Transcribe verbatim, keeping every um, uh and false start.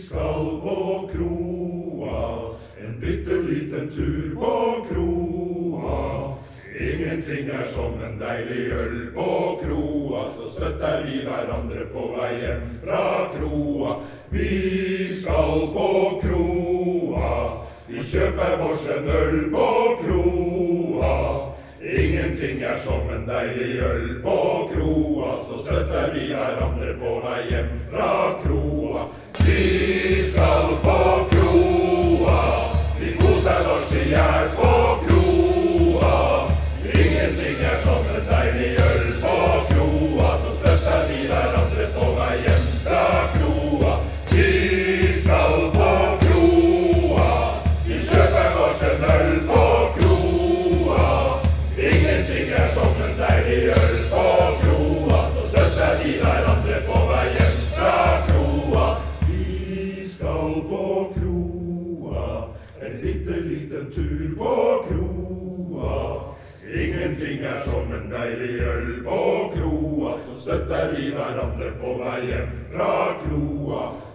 skal på kroa, en bitteliten tur på kroa. Ingenting er som en deilig øl på kroa, så støtter vi hverandre på vei hjem fra kroa. Vi skal på kroa, vi kjøper oss en øl på kroa. Ingenting er som en deilig øl på kroa, så støtter vi hverandre på vei hjem fra kroa. Vi skal på kroa, vi koser oss i hjel på kroa. Ingenting er som en deilig øl på kroa, så støtter vi hverandre på vei hjem fra kroa. Vi skal på kroa, vi kjøper oss en øl på kroa. Ingenting er som en deilig øl på kroa, så støtter vi hverandre på vei hjem fra kroa. Vi skal på kroa, en bitteliten tur på kroa. Ingenting er som en deilig øl på kroa, så støtter vi hverandre på vei hjem fra kroa.